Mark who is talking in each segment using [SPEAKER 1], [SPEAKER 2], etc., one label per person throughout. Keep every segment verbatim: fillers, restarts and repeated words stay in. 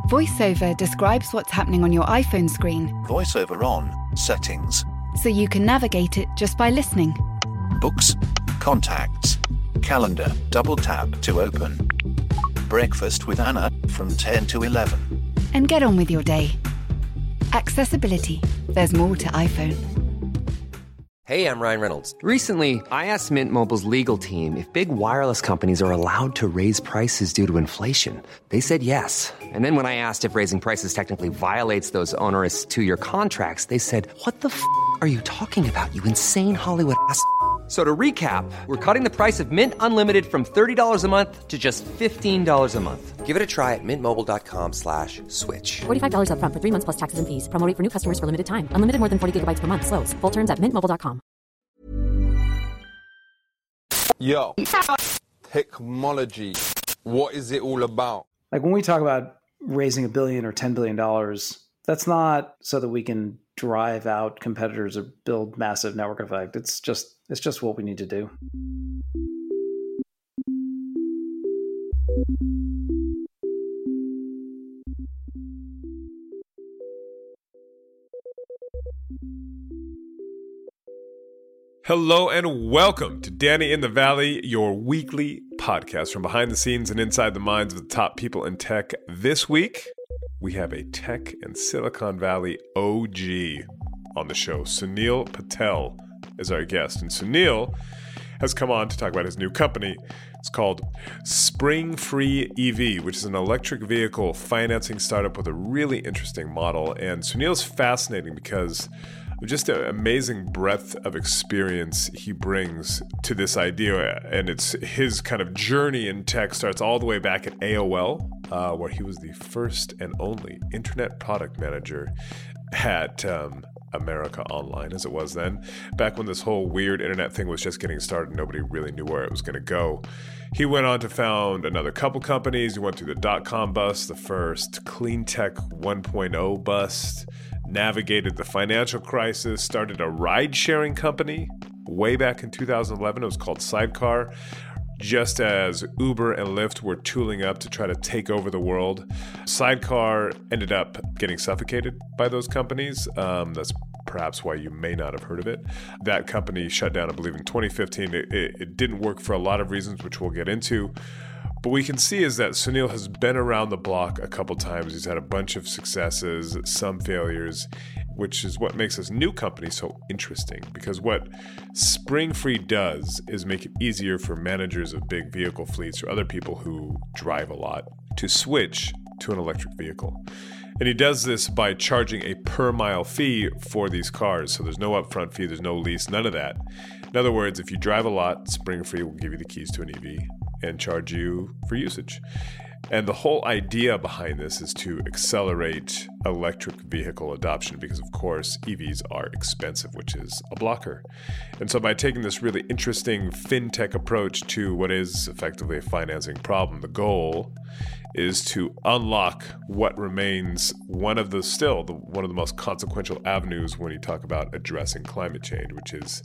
[SPEAKER 1] VoiceOver describes what's happening on your iPhone screen.
[SPEAKER 2] VoiceOver on, settings.
[SPEAKER 1] So you can navigate it just by listening.
[SPEAKER 2] Books, contacts, calendar, double tap to open. Breakfast with Anna from ten to eleven.
[SPEAKER 1] And get on with your day. Accessibility. There's more to iPhone.
[SPEAKER 3] Hey, I'm Ryan Reynolds. Recently, I asked Mint Mobile's legal team if big wireless companies are allowed to raise prices due to inflation. They said yes. And then when I asked if raising prices technically violates those onerous two-year contracts, they said, what the f*** are you talking about, you insane Hollywood ass f- So to recap, we're cutting the price of Mint Unlimited from thirty dollars a month to just fifteen dollars a month. Give it a try at mintmobile.com slash switch.
[SPEAKER 4] forty-five dollars up front for three months plus taxes and fees. Promo rate for new customers for limited time. Unlimited more than forty gigabytes per month. Slows full terms at mint mobile dot com.
[SPEAKER 5] Yo, technology, what is it all about?
[SPEAKER 6] Like when we talk about raising a billion or ten billion dollars, that's not so that we can drive out competitors or build massive network effect. It's just it's just what we need to do.
[SPEAKER 7] Hello and welcome to Danny in the Valley, your weekly podcast from behind the scenes and inside the minds of the top people in tech. This week, we have a tech and Silicon Valley O G on the show. Sunil Patel is our guest, and Sunil has come on to talk about his new company. It's called Spring Free E V, which is an electric vehicle financing startup with a really interesting model. And Sunil's fascinating because of just an amazing breadth of experience he brings to this idea. And it's his kind of journey in tech starts all the way back at A O L, uh, where he was the first and only internet product manager at um, America Online, as it was then, back when this whole weird internet thing was just getting started. Nobody really knew where it was going to go. He went on to found another couple companies. He went through the dot-com bust, the first clean tech one point oh bust, navigated the financial crisis, started a ride-sharing company way back in two thousand eleven. It was called Sidecar, just as Uber and Lyft were tooling up to try to take over the world. Sidecar ended up getting suffocated by those companies. Um, that's perhaps why you may not have heard of it. That company shut down, I believe, in twenty fifteen. It, it, it didn't work for a lot of reasons, which we'll get into. But we can see is that Sunil has been around the block a couple times. He's had a bunch of successes, some failures, which is what makes this new company so interesting. Because what Spring Free does is make it easier for managers of big vehicle fleets or other people who drive a lot to switch to an electric vehicle. And he does this by charging a per mile fee for these cars. So there's no upfront fee, there's no lease, none of that. In other words, if you drive a lot, Spring Free will give you the keys to an E V and charge you for usage. And the whole idea behind this is to accelerate electric vehicle adoption because, of course, E Vs are expensive, which is a blocker. And so by taking this really interesting fintech approach to what is effectively a financing problem, the goal is to unlock what remains one of the still the, one of the most consequential avenues when you talk about addressing climate change, which is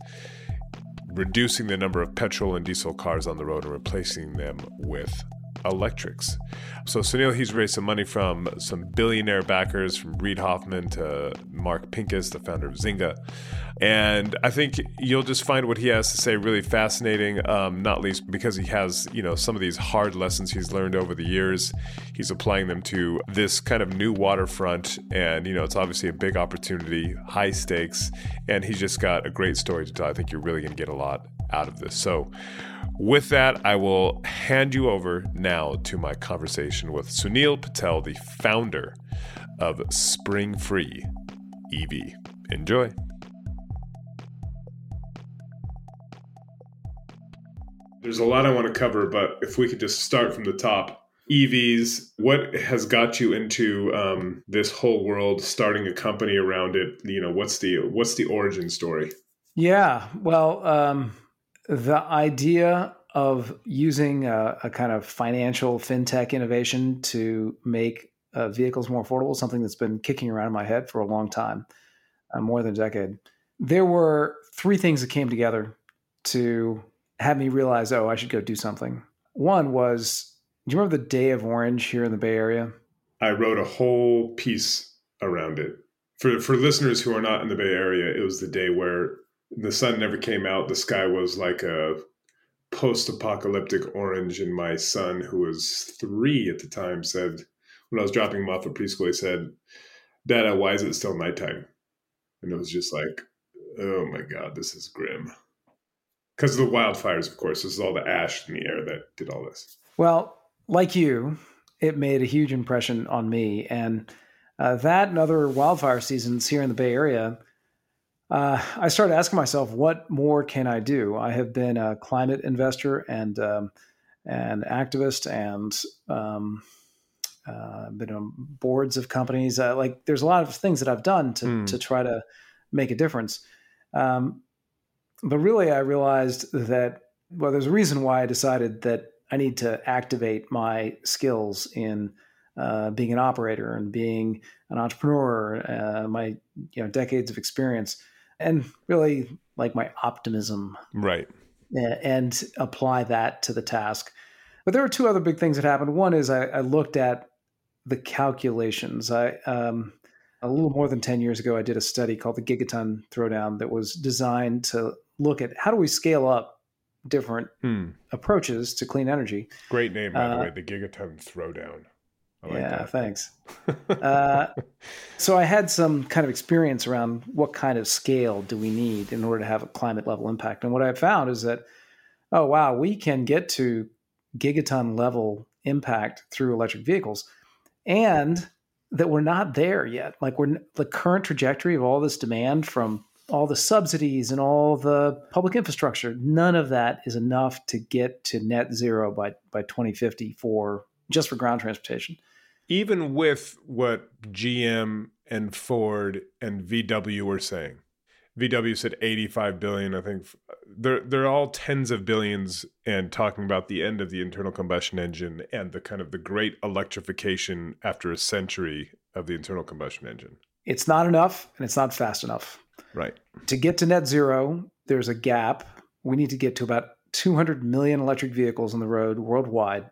[SPEAKER 7] reducing the number of petrol and diesel cars on the road and replacing them with electrics. So Sunil, he's raised some money from some billionaire backers, from Reid Hoffman to Mark Pincus, the founder of Zynga. And I think you'll just find what he has to say really fascinating, um, not least because he has, you know, some of these hard lessons he's learned over the years. He's applying them to this kind of new waterfront. And, you know, it's obviously a big opportunity, high stakes, and he's just got a great story to tell. I think you're really going to get a lot out of this. So with that, I will hand you over now to my conversation with Sunil Patel, the founder of Spring Free E V. Enjoy. There's a lot I want to cover, but if we could just start from the top. E Vs, what has got you into um, this whole world, starting a company around it? You know, what's the what's the origin story?
[SPEAKER 6] Yeah, well, um, the idea of using a, a kind of financial fintech innovation to make uh, vehicles more affordable is something that's been kicking around in my head for a long time, uh, more than a decade. There were three things that came together to have me realize, oh, I should go do something. One was, do you remember the Day of Orange here in the Bay Area?
[SPEAKER 7] I wrote a whole piece around it. For for listeners who are not in the Bay Area, it was the day where the sun never came out. The sky was like a post-apocalyptic orange, and my son, who was three at the time, said, when I was dropping him off at preschool, he said, "Dada, why is it still nighttime?" And it was just like, oh my God, this is grim. Because of the wildfires, of course. This is all the ash in the air that did all this.
[SPEAKER 6] Well, like you, it made a huge impression on me. And uh, that and other wildfire seasons here in the Bay Area, uh, I started asking myself, what more can I do? I have been a climate investor and um, an activist, and um, uh, been on boards of companies. Uh, like, there's a lot of things that I've done to mm. to try to make a difference. Um, but really, I realized that, well, there's a reason why I decided that I need to activate my skills in uh, being an operator and being an entrepreneur, uh, my you know decades of experience, and really like my optimism,
[SPEAKER 7] right?
[SPEAKER 6] And apply that to the task. But there are two other big things that happened. One is I, I looked at the calculations. I um, a little more than ten years ago, I did a study called the Gigaton Throwdown that was designed to look at how do we scale up different hmm. approaches to clean energy.
[SPEAKER 7] Great name, by
[SPEAKER 6] uh,
[SPEAKER 7] the way, the Gigaton Throwdown. I like
[SPEAKER 6] yeah,
[SPEAKER 7] that.
[SPEAKER 6] Thanks. uh, so I had some kind of experience around what kind of scale do we need in order to have a climate level impact. And what I found is that, oh, wow, we can get to gigaton level impact through electric vehicles, and that we're not there yet. Like, we're the current trajectory of all this demand from all the subsidies and all the public infrastructure, none of that is enough to get to net zero by, by twenty fifty for just for ground transportation.
[SPEAKER 7] Even with what G M and Ford and V W were saying. V W said eighty-five billion, I think. They're, they're all tens of billions and talking about the end of the internal combustion engine and the kind of the great electrification after a century of the internal combustion engine.
[SPEAKER 6] It's not enough, and it's not fast enough.
[SPEAKER 7] Right.
[SPEAKER 6] To get to net zero, there's a gap. We need to get to about two hundred million electric vehicles on the road worldwide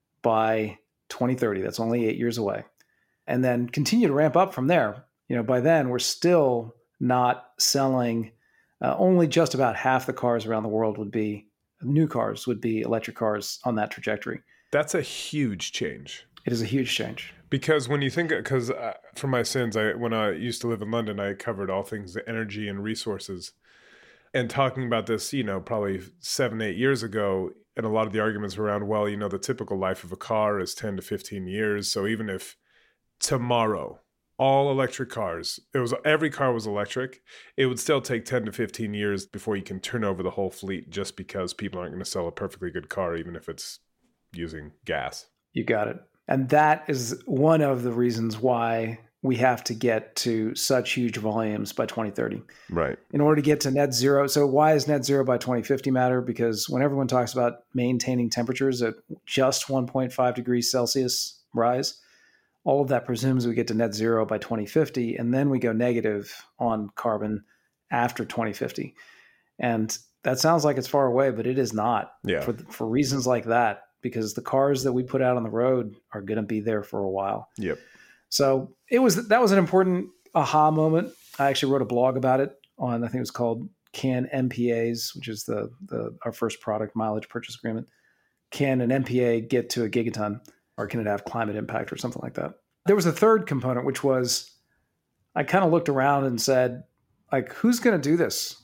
[SPEAKER 6] by twenty thirty. That's only eight years away. And then continue to ramp up from there. You know, by then, we're still not selling, uh, only just about half the cars around the world would be, new cars would be electric cars on that trajectory.
[SPEAKER 7] That's a huge change.
[SPEAKER 6] It is a huge change.
[SPEAKER 7] Because when you think, because uh, for my sins, I when I used to live in London, I covered all things energy and resources. And talking about this, you know, probably seven, eight years ago, and a lot of the arguments were around, well, you know, the typical life of a car is ten to fifteen years. So even if tomorrow, all electric cars, it was every car was electric, it would still take ten to fifteen years before you can turn over the whole fleet, just because people aren't going to sell a perfectly good car, even if it's using gas.
[SPEAKER 6] You got it. And that is one of the reasons why we have to get to such huge volumes by twenty thirty.
[SPEAKER 7] Right.
[SPEAKER 6] In order to get to net zero. So why is net zero by twenty fifty matter? Because when everyone talks about maintaining temperatures at just one point five degrees Celsius rise, all of that presumes we get to net zero by twenty fifty, and then we go negative on carbon after twenty fifty. And that sounds like it's far away, but it is not.
[SPEAKER 7] Yeah.
[SPEAKER 6] For, for reasons like that. Because the cars that we put out on the road are going to be there for a while.
[SPEAKER 7] Yep.
[SPEAKER 6] So it was that was an important aha moment. I actually wrote a blog about it on, I think it was called Can M P As, which is the the our first product mileage purchase agreement. Can an M P A get to a gigaton, or can it have climate impact or something like that? There was a third component, which was I kind of looked around and said, like, who's going to do this?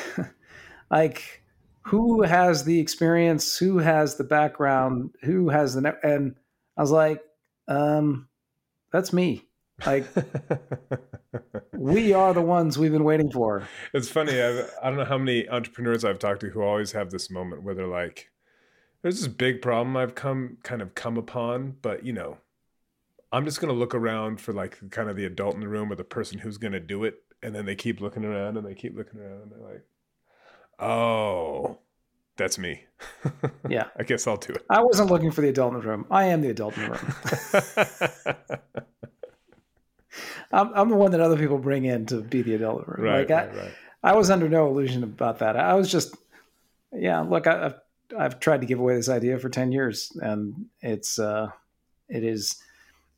[SPEAKER 6] Like, who has the experience? Who has the background? Who has the net? And I was like, um, that's me. Like, we are the ones we've been waiting for.
[SPEAKER 7] It's funny. I've, I don't know how many entrepreneurs I've talked to who always have this moment where they're like, there's this big problem I've come kind of come upon, but you know, I'm just going to look around for like kind of the adult in the room or the person who's going to do it. And then they keep looking around and they keep looking around and they're like, oh, that's me.
[SPEAKER 6] Yeah.
[SPEAKER 7] I guess I'll do it.
[SPEAKER 6] I wasn't looking for the adult in the room. I am the adult in the room. I'm, I'm the one that other people bring in to be the adult in the room.
[SPEAKER 7] Right,
[SPEAKER 6] like
[SPEAKER 7] right,
[SPEAKER 6] I,
[SPEAKER 7] right.
[SPEAKER 6] I was under no illusion about that. I was just, yeah, look, I, I've, I've tried to give away this idea for ten years, and it's, uh, it is,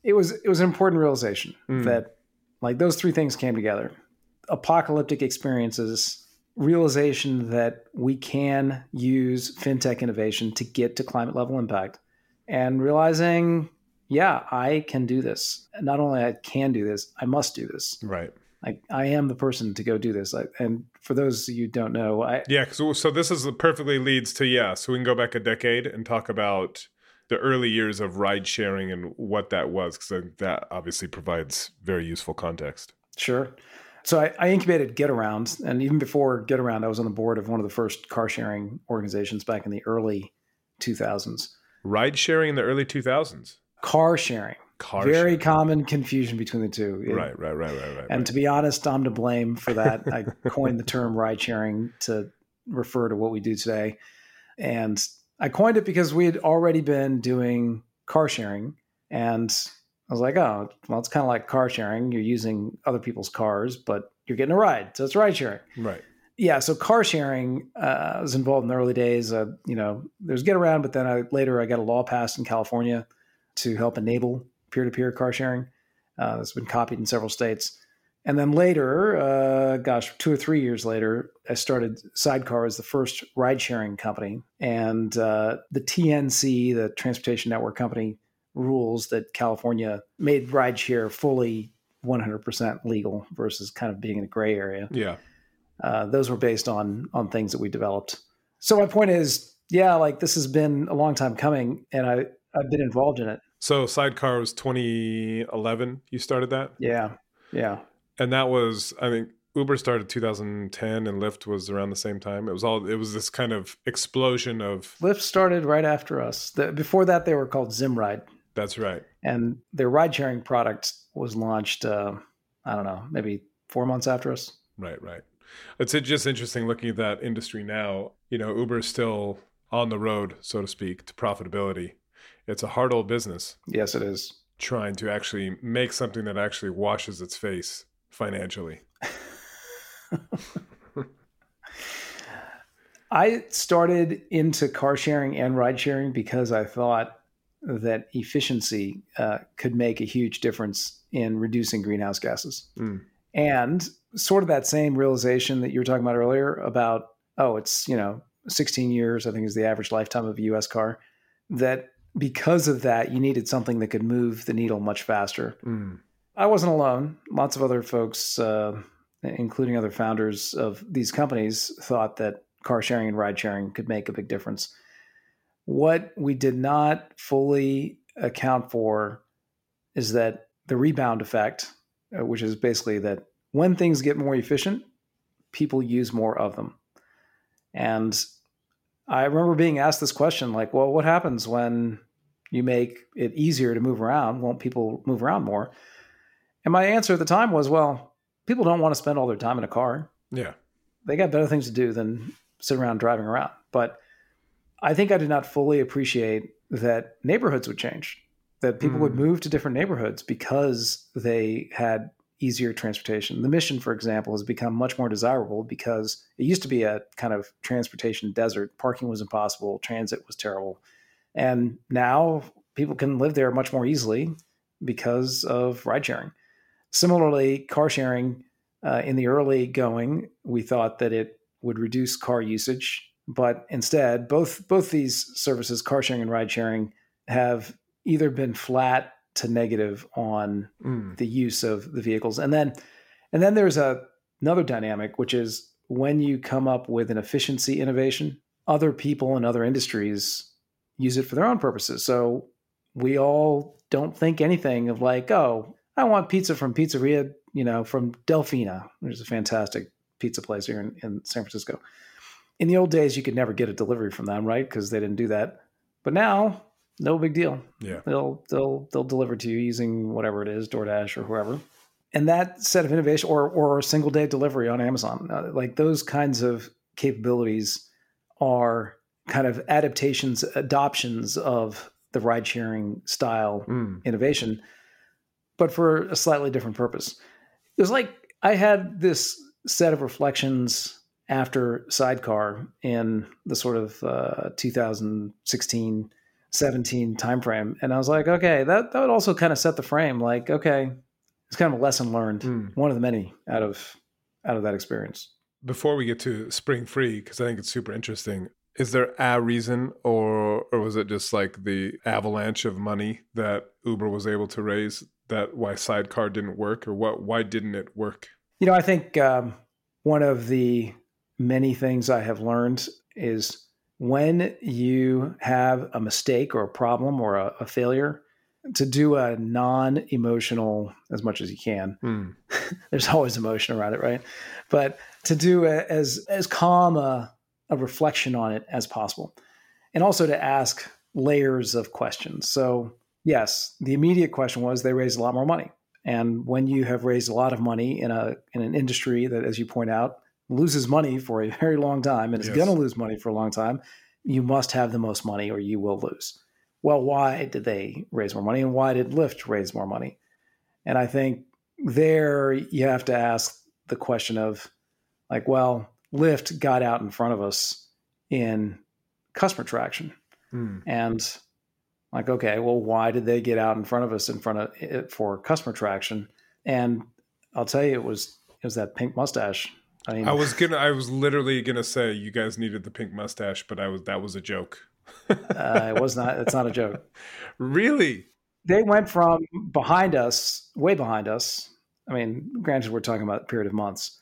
[SPEAKER 6] it was it was an important realization
[SPEAKER 7] Mm.
[SPEAKER 6] that like those three things came together. Apocalyptic experiences, realization that we can use fintech innovation to get to climate level impact, and realizing, yeah, I can do this. Not only I can do this, I must do this.
[SPEAKER 7] Right.
[SPEAKER 6] I, I am the person to go do this. I, and for those of you who don't know, I
[SPEAKER 7] Yeah. So, so this is perfectly leads to, yeah. So we can go back a decade and talk about the early years of ride sharing and what that was, because that obviously provides very useful context.
[SPEAKER 6] Sure. So I, I incubated GetAround, and even before GetAround, I was on the board of one of the first car sharing organizations back in the early two thousands.
[SPEAKER 7] Ride sharing in the early two thousands.
[SPEAKER 6] Car sharing.
[SPEAKER 7] Car
[SPEAKER 6] Very
[SPEAKER 7] sharing.
[SPEAKER 6] common confusion between the two. It-
[SPEAKER 7] Right, right, right, right, right.
[SPEAKER 6] And
[SPEAKER 7] right.
[SPEAKER 6] to be honest, I'm to blame for that. I coined the term ride sharing to refer to what we do today. And I coined it because we had already been doing car sharing. And I was like, oh, well, it's kind of like car sharing. You're using other people's cars, but you're getting a ride. So it's ride sharing.
[SPEAKER 7] Right.
[SPEAKER 6] Yeah. So car sharing uh, I was involved in the early days. Uh, you know, there's GetAround, but then I, later I got a law passed in California to help enable peer-to-peer car sharing. Uh, it's been copied in several states. And then later, uh, gosh, two or three years later, I started Sidecar as the first ride-sharing company. And uh, the T N C, the Transportation Network Company, rules that California made rideshare fully one hundred percent legal versus kind of being in a gray area.
[SPEAKER 7] Yeah.
[SPEAKER 6] Uh, those were based on on things that we developed. So my point is, yeah, like this has been a long time coming, and I, I've been involved in it.
[SPEAKER 7] So Sidecar was twenty eleven. You started that?
[SPEAKER 6] Yeah, yeah.
[SPEAKER 7] And that was, I think, Uber started two thousand ten and Lyft was around the same time. It was all, it was this kind of explosion of.
[SPEAKER 6] Lyft started right after us. The, before that, they were called Zimride.
[SPEAKER 7] That's right.
[SPEAKER 6] And their ride-sharing product was launched, uh, I don't know, maybe four months after us.
[SPEAKER 7] Right, right. It's just interesting looking at that industry now. You know, Uber is still on the road, so to speak, to profitability. It's a hard old business
[SPEAKER 6] Yes, it is.
[SPEAKER 7] trying to actually make something that actually washes its face financially.
[SPEAKER 6] I started into car sharing and ride sharing because I thought that efficiency uh, could make a huge difference in reducing greenhouse gases.
[SPEAKER 7] Mm.
[SPEAKER 6] And sort of that same realization that you were talking about earlier about, oh, it's, you know, sixteen years, I think is the average lifetime of a U S car, that because of that, you needed something that could move the needle much faster.
[SPEAKER 7] Mm.
[SPEAKER 6] I wasn't alone. Lots of other folks, uh, including other founders of these companies, thought that car sharing and ride sharing could make a big difference. What we did not fully account for is that the rebound effect, uh, which is basically that when things get more efficient, people use more of them. And I remember being asked this question, like, well, what happens when you make it easier to move around? Won't people move around more? And my answer at the time was, well, people don't want to spend all their time in a car.
[SPEAKER 7] Yeah.
[SPEAKER 6] They got better things to do than sit around driving around. But I think I did not fully appreciate that neighborhoods would change, that people mm. would move to different neighborhoods because they had easier transportation. The Mission, for example, has become much more desirable because it used to be a kind of transportation desert. Parking was impossible. Transit was terrible. And now people can live there much more easily because of ride sharing. Similarly, car sharing, uh, in the early going, we thought that it would reduce car usage. But instead, both both these services, car sharing and ride sharing, have either been flat to negative on mm. the use of the vehicles. And then and then there's a, another dynamic, which is when you come up with an efficiency innovation, other people in other industries use it for their own purposes. So we all don't think anything of like, oh, I want pizza from Pizzeria, you know, from Delfina, which is a fantastic pizza place here in, in San Francisco. In the old days, you could never get a delivery from them, right? Because they didn't do that. But now, no big deal.
[SPEAKER 7] Yeah,
[SPEAKER 6] they'll they'll they'll deliver to you using whatever it is, DoorDash or whoever. And that set of innovation, or or a single day delivery on Amazon, uh, like those kinds of capabilities are kind of adaptations, adoptions of the ride sharing style mm. innovation, but for a slightly different purpose. It was like I had this set of reflections after Sidecar in the sort of uh, two thousand sixteen seventeen timeframe. And I was like, okay, that, that would also kind of set the frame. Like, okay, it's kind of a lesson learned, mm. one of the many out of out of that experience.
[SPEAKER 7] Before we get to Spring Free, because I think it's super interesting, is there a reason, or or was it just like the avalanche of money that Uber was able to raise that why Sidecar didn't work, or what? Why didn't it work?
[SPEAKER 6] You know, I think um, one of the many things I have learned is when you have a mistake or a problem or a, a failure, to do a non-emotional, as much as you can. Mm. There's always emotion around it, right? But to do a, as as calm a, a reflection on it as possible. And also to ask layers of questions. So yes, the immediate question was they raised a lot more money. And when you have raised a lot of money in a in an industry that, as you point out, loses money for a very long time and is yes. going to lose money for a long time, you must have the most money or you will lose. Well, why did they raise more money and why did Lyft raise more money? And I think there you have to ask the question of like, well, Lyft got out in front of us in customer traction. Mm. And like, okay, well, why did they get out in front of us in front of it for customer traction? And I'll tell you, it was, it was that pink mustache. I mean,
[SPEAKER 7] I was gonna, I was literally gonna say you guys needed the pink mustache, but I was, that was a joke.
[SPEAKER 6] uh, it was not, it's not a joke.
[SPEAKER 7] Really?
[SPEAKER 6] They went from behind us, way behind us. I mean, granted, we're talking about a period of months,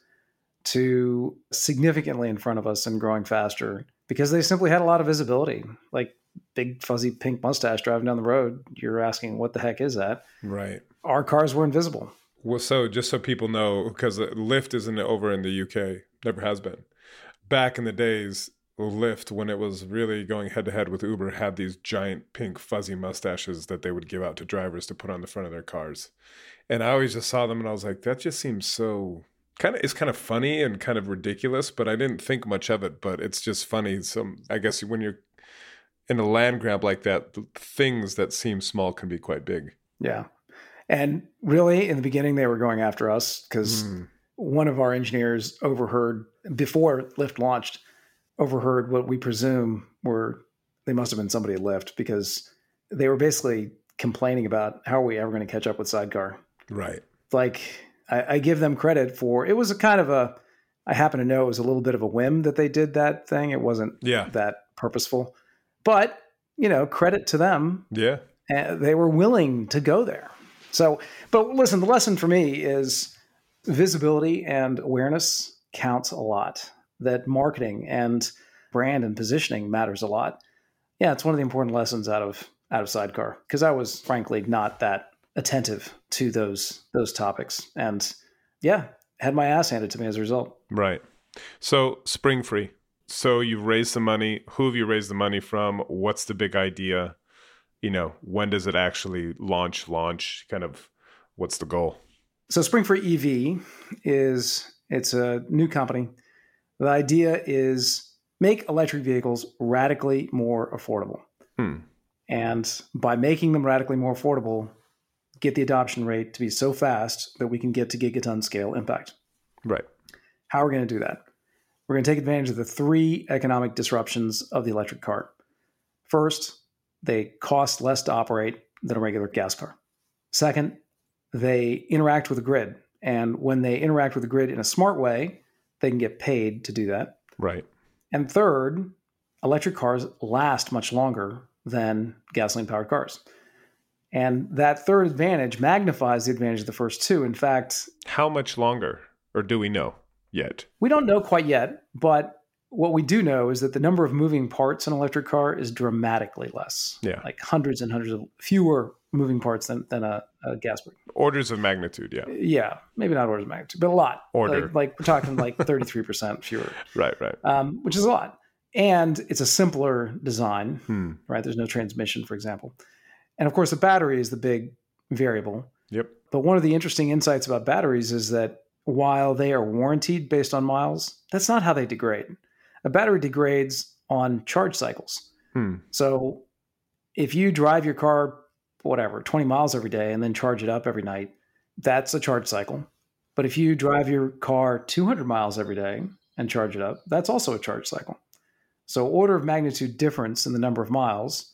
[SPEAKER 6] to significantly in front of us and growing faster because they simply had a lot of visibility. Like big fuzzy pink mustache driving down the road. You're asking, what the heck is that?
[SPEAKER 7] Right.
[SPEAKER 6] Our cars were invisible.
[SPEAKER 7] Well, so just so people know, because Lyft isn't over in the U K, never has been. Back in the days, Lyft, when it was really going head to head with Uber, had these giant pink fuzzy mustaches that they would give out to drivers to put on the front of their cars. And I always just saw them and I was like, that just seems so kind of, it's kind of funny and kind of ridiculous, but I didn't think much of it, but it's just funny. So I guess when you're in a land grab like that, things that seem small can be quite big.
[SPEAKER 6] Yeah. And really in the beginning, they were going after us because mm. one of our engineers overheard before Lyft launched, overheard what we presume were, they must have been somebody at Lyft because they were basically complaining about how are we ever going to catch up with Sidecar?
[SPEAKER 7] Right.
[SPEAKER 6] Like I, I give them credit for, it was a kind of a, I happen to know it was a little bit of a whim that they did that thing. It wasn't
[SPEAKER 7] yeah.
[SPEAKER 6] that purposeful, but you know, credit to them.
[SPEAKER 7] Yeah.
[SPEAKER 6] Uh, they were willing to go there. So, but listen, the lesson for me is visibility and awareness counts a lot. That marketing and brand and positioning matters a lot. Yeah, it's one of the important lessons out of out of Sidecar because I was frankly not that attentive to those those topics, and yeah, had my ass handed to me as a result.
[SPEAKER 7] Right. So Spring Free. So you've raised some money. Who have you raised the money from? What's the big idea? You know, when does it actually launch? Launch kind of. What's the goal?
[SPEAKER 6] So Spring Free E V is it's a new company. The idea is make electric vehicles radically more affordable. Hmm. And by making them radically more affordable, get the adoption rate to be so fast that we can get to gigaton scale impact.
[SPEAKER 7] Right.
[SPEAKER 6] How are we going to do that? We're going to take advantage of the three economic disruptions of the electric car. First, they cost less to operate than a regular gas car. Second, they interact with the grid. And when they interact with the grid in a smart way, they can get paid to do that.
[SPEAKER 7] Right.
[SPEAKER 6] And third, electric cars last much longer than gasoline-powered cars. And that third advantage magnifies the advantage of the first two. In fact...
[SPEAKER 7] How much longer? Or do we know yet?
[SPEAKER 6] We don't know quite yet, but what we do know is that the number of moving parts in an electric car is dramatically less.
[SPEAKER 7] Yeah.
[SPEAKER 6] Like hundreds and hundreds of fewer moving parts than, than a, a gas car.
[SPEAKER 7] Orders of magnitude, yeah.
[SPEAKER 6] Yeah, maybe not orders of magnitude, but a lot.
[SPEAKER 7] Order.
[SPEAKER 6] Like, like we're talking like thirty-three percent fewer.
[SPEAKER 7] Right, right.
[SPEAKER 6] Um, which is a lot. And it's a simpler design,
[SPEAKER 7] hmm.
[SPEAKER 6] right? There's no transmission, for example. And of course, the battery is the big variable.
[SPEAKER 7] Yep.
[SPEAKER 6] But one of the interesting insights about batteries is that while they are warranted based on miles, that's not how they degrade. A battery degrades on charge cycles.
[SPEAKER 7] Hmm.
[SPEAKER 6] So if you drive your car, whatever, twenty miles every day and then charge it up every night, that's a charge cycle. But if you drive your car two hundred miles every day and charge it up, that's also a charge cycle. So order of magnitude difference in the number of miles,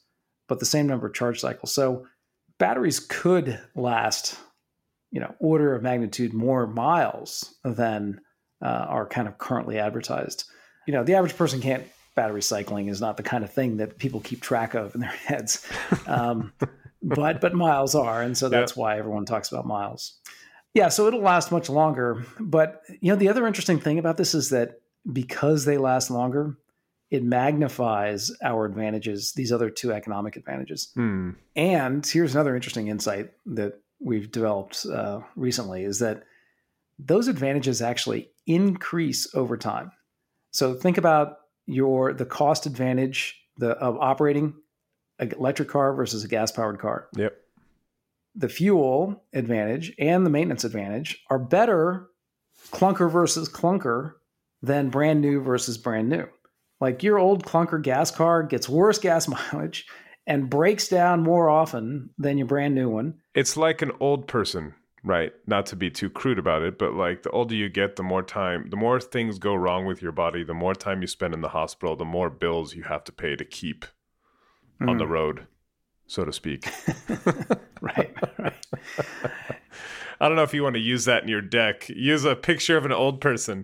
[SPEAKER 6] but the same number of charge cycles. So batteries could last, you know, order of magnitude more miles than uh, are kind of currently advertised. You know, the average person can't, battery cycling is not the kind of thing that people keep track of in their heads. Um, but, but miles are. And so that's yeah. why everyone talks about miles. Yeah. So it'll last much longer. But, you know, the other interesting thing about this is that because they last longer, it magnifies our advantages, these other two economic advantages. Hmm. And here's another interesting insight that we've developed uh, recently is that those advantages actually increase over time. So think about your the cost advantage the, of operating an electric car versus a gas-powered car.
[SPEAKER 7] Yep.
[SPEAKER 6] The fuel advantage and the maintenance advantage are better clunker versus clunker than brand new versus brand new. Like your old clunker gas car gets worse gas mileage and breaks down more often than your brand new one.
[SPEAKER 7] It's like an old person, right? Not to be too crude about it, but like the older you get, the more time, the more things go wrong with your body, the more time you spend in the hospital, the more bills you have to pay to keep mm. on the road, so to speak.
[SPEAKER 6] Right, right.
[SPEAKER 7] I don't know if you want to use that in your deck. Use a picture of an old person.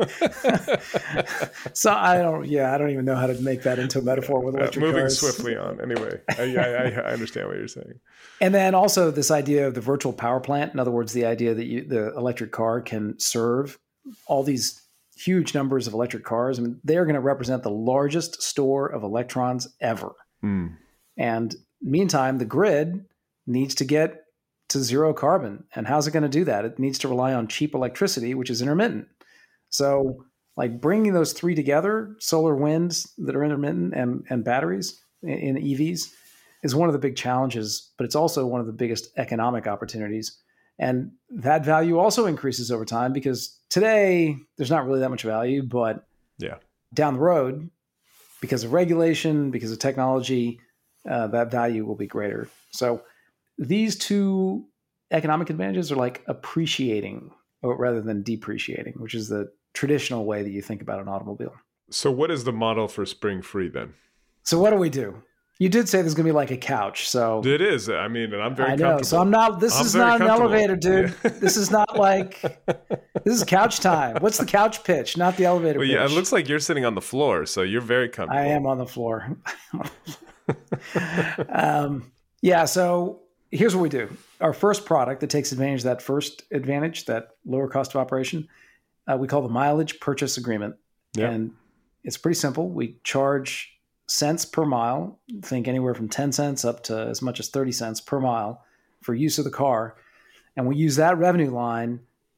[SPEAKER 6] So I don't, yeah, I don't even know how to make that into a metaphor with electric
[SPEAKER 7] uh, moving
[SPEAKER 6] cars.
[SPEAKER 7] swiftly on. Anyway, I, I, I understand what you're saying.
[SPEAKER 6] And then also this idea of the virtual power plant. In other words, the idea that you, the electric car can serve all these huge numbers of electric cars. I mean, they're going to represent the largest store of electrons ever. Mm. And meantime, the grid needs to get to zero carbon. And how's it going to do that? It needs to rely on cheap electricity, which is intermittent. So like bringing those three together, solar, winds that are intermittent and, and batteries in E Vs is one of the big challenges, but it's also one of the biggest economic opportunities. And that value also increases over time because today there's not really that much value, but
[SPEAKER 7] yeah,
[SPEAKER 6] down the road, because of regulation, because of technology, uh, that value will be greater. So these two economic advantages are like appreciating rather than depreciating, which is the traditional way that you think about an automobile.
[SPEAKER 7] So what is the model for Spring Free then?
[SPEAKER 6] So what do we do? You did say there's going to be like a couch. So
[SPEAKER 7] it is. I mean, and I'm very
[SPEAKER 6] I know.
[SPEAKER 7] comfortable.
[SPEAKER 6] So I'm not, this
[SPEAKER 7] I'm
[SPEAKER 6] is not an elevator, dude.
[SPEAKER 7] Yeah.
[SPEAKER 6] This is not like, this is couch time. What's the couch pitch? Not the elevator
[SPEAKER 7] well,
[SPEAKER 6] pitch.
[SPEAKER 7] Yeah, it looks like you're sitting on the floor. So you're very comfortable.
[SPEAKER 6] I am on the floor. um, yeah. So here's what we do. Our first product that takes advantage of that first advantage, that lower cost of operation, uh, we call the mileage purchase agreement.
[SPEAKER 7] Yep.
[SPEAKER 6] And it's pretty simple. We charge cents per mile, think anywhere from ten cents up to as much as thirty cents per mile for use of the car. And we use that revenue line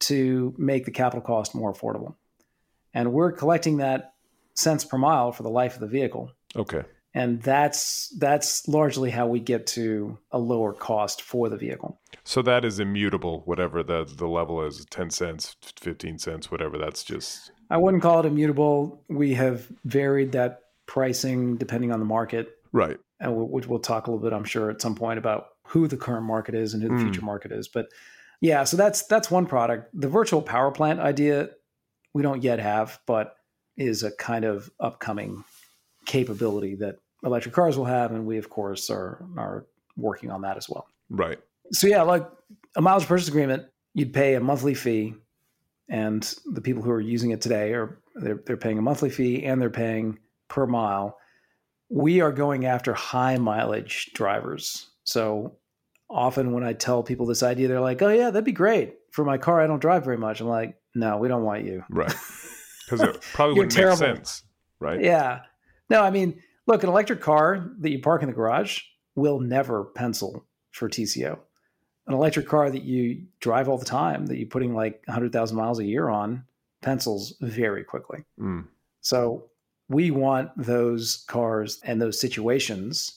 [SPEAKER 6] to make the capital cost more affordable. And we're collecting that cents per mile for the life of the vehicle.
[SPEAKER 7] Okay.
[SPEAKER 6] And that's that's largely how we get to a lower cost for the vehicle.
[SPEAKER 7] So that is immutable, whatever the, the level is, ten cents, fifteen cents, whatever. That's just...
[SPEAKER 6] I wouldn't call it immutable. We have varied that pricing depending on the market.
[SPEAKER 7] Right.
[SPEAKER 6] And we'll, we'll talk a little bit, I'm sure, at some point about who the current market is and who the mm. future market is. But yeah, so that's that's one product. The virtual power plant idea, we don't yet have, but is a kind of upcoming capability that electric cars will have, and we of course are are working on that as well.
[SPEAKER 7] Right.
[SPEAKER 6] So yeah, like a mileage purchase agreement, you'd pay a monthly fee, and the people who are using it today are they're they're paying a monthly fee and they're paying per mile. We are going after high mileage drivers. So often when I tell people this idea, they're like, "Oh yeah, that'd be great for my car. I don't drive very much." I'm like, "No, we don't want you."
[SPEAKER 7] Right. Because it probably wouldn't
[SPEAKER 6] terrible.
[SPEAKER 7] make sense, right?
[SPEAKER 6] Yeah. No, I mean, look, an electric car that you park in the garage will never pencil for T C O. An electric car that you drive all the time, that you're putting like one hundred thousand miles a year on, pencils very quickly. Mm. So we want those cars and those situations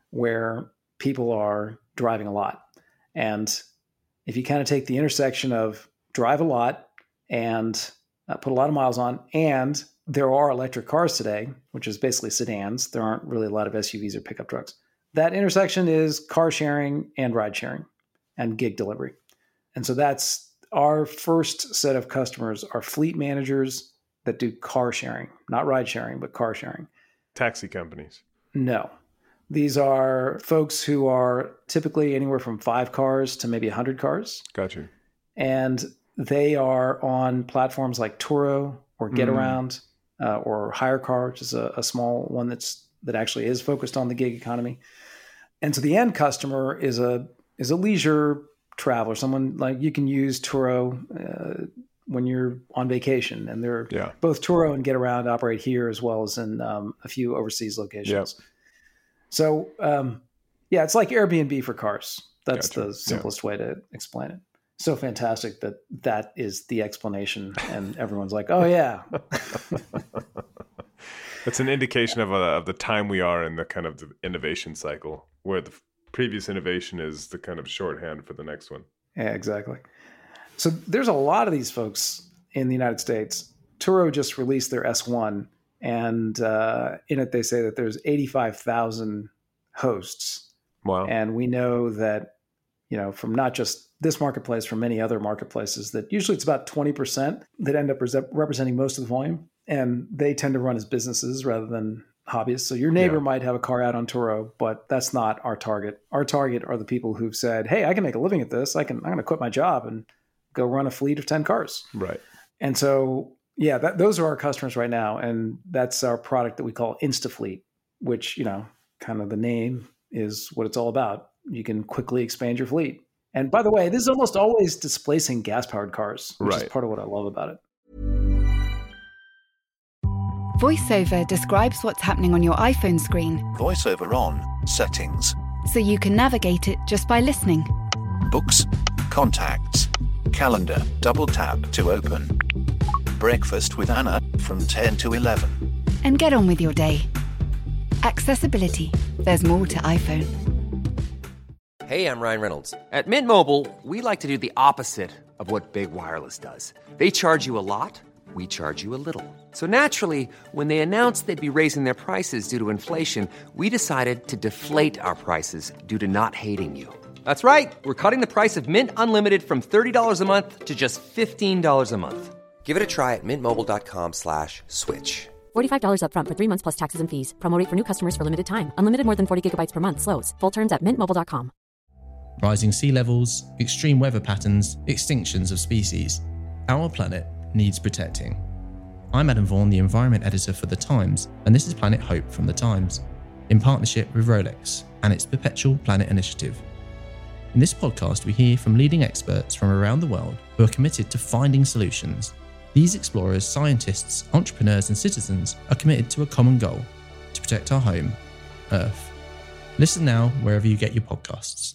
[SPEAKER 6] where people are driving a lot. And if you kind of take the intersection of drive a lot and uh, put a lot of miles on, and there are electric cars today, which is basically sedans. There aren't really a lot of S U Vs or pickup trucks. That intersection is car sharing and ride sharing and gig delivery. And so that's our first set of customers are fleet managers that do car sharing, not ride sharing, but car sharing.
[SPEAKER 7] Taxi companies.
[SPEAKER 6] No. These are folks who are typically anywhere from five cars to maybe one hundred cars.
[SPEAKER 7] Gotcha.
[SPEAKER 6] And they are on platforms like Turo or Getaround mm. uh, or HireCar, which is a, a small one that's that actually is focused on the gig economy. And so the end customer is a is a leisure traveler, someone like you can use Turo uh, when you're on vacation. And they're
[SPEAKER 7] yeah.
[SPEAKER 6] both Turo and Getaround operate here as well as in um, a few overseas locations.
[SPEAKER 7] Yep.
[SPEAKER 6] So um, yeah, it's like Airbnb for cars. That's
[SPEAKER 7] gotcha.
[SPEAKER 6] the simplest yeah. way to explain it. So fantastic that that is the explanation, and everyone's like, "Oh yeah."
[SPEAKER 7] It's an indication of, a, of the time we are in the kind of the innovation cycle, where the previous innovation is the kind of shorthand for the next one.
[SPEAKER 6] Yeah, exactly. So there's a lot of these folks in the United States. Turo just released their S one, and uh, in it they say that there's eighty-five thousand hosts.
[SPEAKER 7] Wow!
[SPEAKER 6] And we know that, you know, from not just this marketplace, from many other marketplaces, that usually it's about twenty percent that end up re- representing most of the volume. And they tend to run as businesses rather than hobbyists. So your neighbor yeah. might have a car out on Turo, but that's not our target. Our target are the people who've said, hey, I can make a living at this. I can, I'm going to quit my job and go run a fleet of ten cars.
[SPEAKER 7] Right.
[SPEAKER 6] And so, yeah, that, those are our customers right now. And that's our product that we call InstaFleet, which, you know, kind of the name is what it's all about. You can quickly expand your fleet. And by the way, this is almost always displacing gas-powered cars, which
[SPEAKER 7] right.
[SPEAKER 6] is part of what I love about it.
[SPEAKER 1] VoiceOver describes what's happening on your iPhone screen.
[SPEAKER 2] VoiceOver on, settings.
[SPEAKER 1] So you can navigate it just by listening.
[SPEAKER 2] Books, contacts, calendar, double tap to open. Breakfast with Anna from ten to eleven.
[SPEAKER 1] And get on with your day. Accessibility. There's more to iPhone.
[SPEAKER 3] Hey, I'm Ryan Reynolds. At Mint Mobile, we like to do the opposite of what Big Wireless does. They charge you a lot. We charge you a little. So naturally, when they announced they'd be raising their prices due to inflation, we decided to deflate our prices due to not hating you. That's right. We're cutting the price of Mint Unlimited from thirty dollars a month to just fifteen dollars a month. Give it a try at mintmobile.com slash switch.
[SPEAKER 4] forty-five dollars up front for three months plus taxes and fees. Promo rate for new customers for limited time. Unlimited more than forty gigabytes per month slows. Full terms at mint mobile dot com.
[SPEAKER 8] Rising sea levels, extreme weather patterns, extinctions of species. Our planet needs protecting. I'm Adam Vaughan, the environment editor for The Times, and this is Planet Hope from The Times, in partnership with Rolex and its Perpetual Planet Initiative. In this podcast, we hear from leading experts from around the world who are committed to finding solutions. These explorers, scientists, entrepreneurs, and citizens are committed to a common goal: to protect our home, Earth. Listen now wherever you get your podcasts.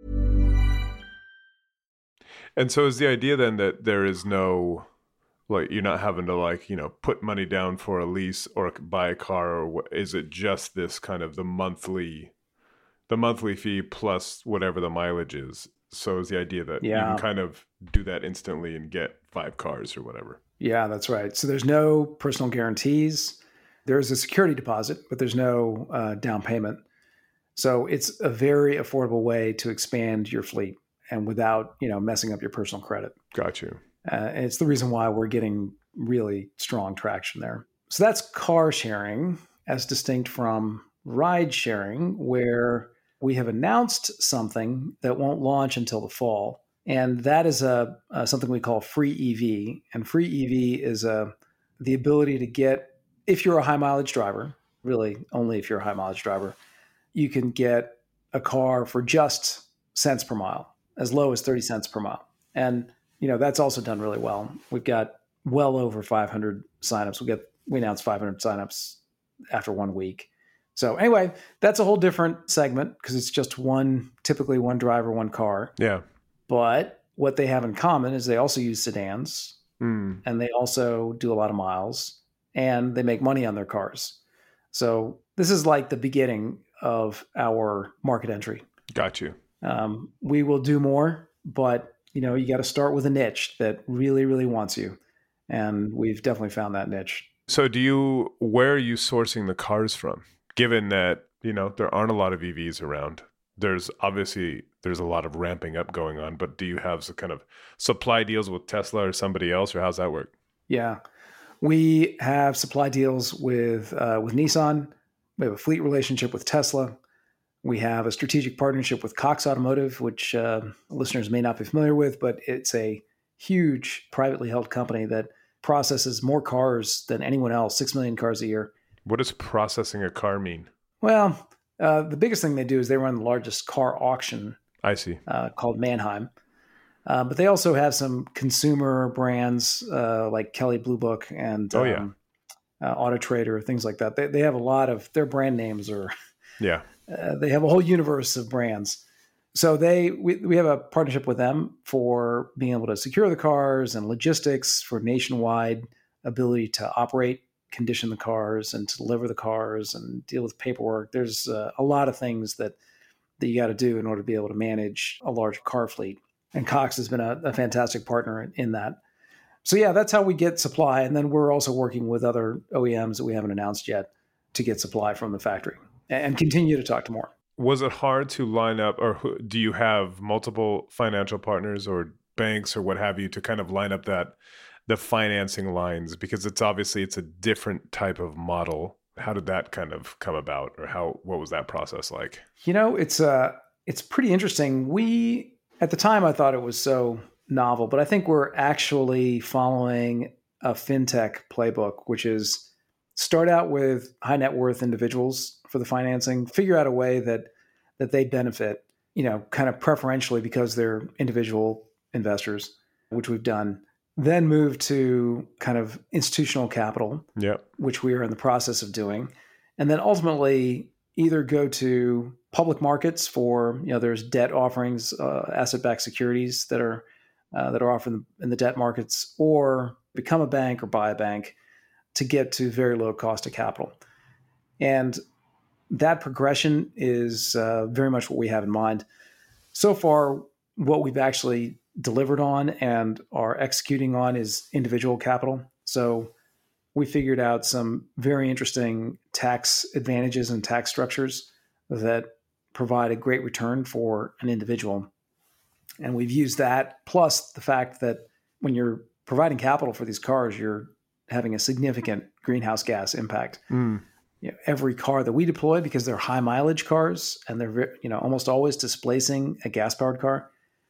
[SPEAKER 7] And so is the idea then that there is no, like, you're not having to, like, you know, put money down for a lease or buy a car, or what, is it just this kind of the monthly, the monthly fee plus whatever the mileage is? So is the idea that
[SPEAKER 6] yeah.
[SPEAKER 7] you can kind of do that instantly and get five cars or whatever?
[SPEAKER 6] Yeah, that's right. So there's no personal guarantees. There's a security deposit, but there's no uh, down payment. So it's a very affordable way to expand your fleet, and without, you know, messing up your personal credit.
[SPEAKER 7] Got you.
[SPEAKER 6] Uh, and it's the reason why we're getting really strong traction there. So that's car sharing, as distinct from ride sharing, where we have announced something that won't launch until the fall. And that is a, a something we call free E V. And free E V is a, the ability to get, if you're a high mileage driver, really only if you're a high mileage driver, you can get a car for just cents per mile, as low as thirty cents per mile. And, you know, that's also done really well. We've got well over five hundred signups. We got, we announced five hundred signups after one week. So anyway, that's a whole different segment because it's just one, typically one driver, one car.
[SPEAKER 7] Yeah.
[SPEAKER 6] But what they have in common is they also use sedans
[SPEAKER 7] mm.
[SPEAKER 6] and they also do a lot of miles and they make money on their cars. So this is like the beginning of our market entry.
[SPEAKER 7] Got you.
[SPEAKER 6] Um, we will do more, but you know, you got to start with a niche that really, really wants you. And we've definitely found that niche.
[SPEAKER 7] So do you, where are you sourcing the cars from? Given that, you know, there aren't a lot of E Vs around, there's obviously, there's a lot of ramping up going on, but do you have some kind of supply deals with Tesla or somebody else, or how's that work?
[SPEAKER 6] Yeah, we have supply deals with, uh, with Nissan. We have a fleet relationship with Tesla. We have a strategic partnership with Cox Automotive, which uh, listeners may not be familiar with, but it's a huge privately held company that processes more cars than anyone else, six million cars a year.
[SPEAKER 7] What does processing a car mean?
[SPEAKER 6] Well, uh, the biggest thing they do is they run the largest car auction.
[SPEAKER 7] I see.
[SPEAKER 6] Uh, called Manheim. Uh, but they also have some consumer brands uh, like Kelley Blue Book and
[SPEAKER 7] oh, yeah.
[SPEAKER 6] um, uh, Auto Trader, things like that. They, they have a lot of, their brand names are,
[SPEAKER 7] yeah.
[SPEAKER 6] uh, they have a whole universe of brands. So they we, we have a partnership with them for being able to secure the cars and logistics for nationwide ability to operate, condition the cars and to deliver the cars and deal with paperwork. There's uh, a lot of things that, that you got to do in order to be able to manage a large car fleet. And Cox has been a, a fantastic partner in, in that. So yeah, that's how we get supply. And then we're also working with other O E Ms that we haven't announced yet to get supply from the factory and continue to talk to more.
[SPEAKER 7] Was it hard to line up, or do you have multiple financial partners or banks or what have you to kind of line up that the financing lines? Because it's obviously it's a different type of model. How did that kind of come about, or how what was that process like?
[SPEAKER 6] You know, it's uh it's pretty interesting. We at the time I thought it was so novel, but I think we're actually following a fintech playbook, which is start out with high net worth individuals for the financing, figure out a way that that they benefit, you know, kind of preferentially because they're individual investors, which we've done. Then move to kind of institutional capital,
[SPEAKER 7] yep.
[SPEAKER 6] which we are in the process of doing. And then ultimately either go to public markets for, you know, there's debt offerings, uh, asset-backed securities that are uh, that are offered in the debt markets, or become a bank or buy a bank to get to very low cost of capital. And that progression is uh, very much what we have in mind. So far, what we've actually delivered on and are executing on is individual capital. So we figured out some very interesting tax advantages and tax structures that provide a great return for an individual. And we've used that, plus the fact that when you're providing capital for these cars, you're having a significant greenhouse gas impact.
[SPEAKER 7] Mm.
[SPEAKER 6] You know, every car that we deploy, because they're high mileage cars and they're, you know, almost always displacing a gas powered car,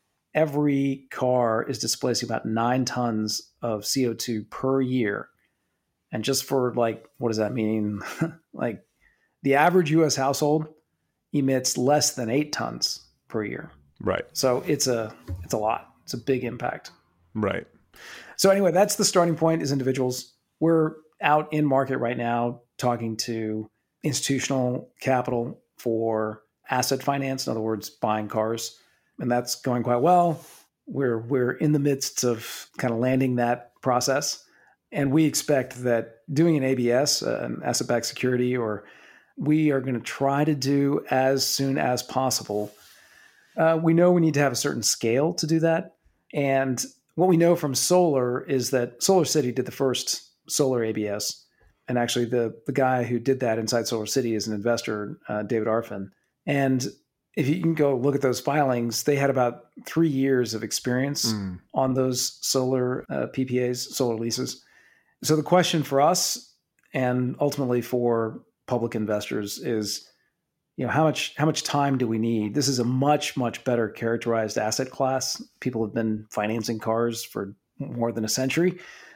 [SPEAKER 6] every car is displacing about nine tons of C O two per year. And just for like, what does that mean? Like the average U S household emits less than eight tons per year.
[SPEAKER 7] Right.
[SPEAKER 6] So it's a, it's a lot. It's a big impact.
[SPEAKER 7] Right.
[SPEAKER 6] So anyway, that's the starting point, is individuals. We're out in market right now talking to institutional capital for asset finance. In other words, buying cars. And that's going quite well. We're we're in the midst of kind of landing that process. And we expect that doing an A B S, uh, an asset-backed security, or we are going to try to do as soon as possible. Uh, we know we need to have a certain scale to do that. And what we know from solar is that SolarCity did the first solar A B S. And actually the, the guy who did that inside SolarCity is an investor, uh, David Arfin. And if you can go look at those filings, they had about three years of experience mm. on those solar uh, P P As, solar leases. So the question for us, and ultimately for public investors, is, you know, how much how much time do we need? This is a much, much better characterized asset class. People have been financing cars for more than a century.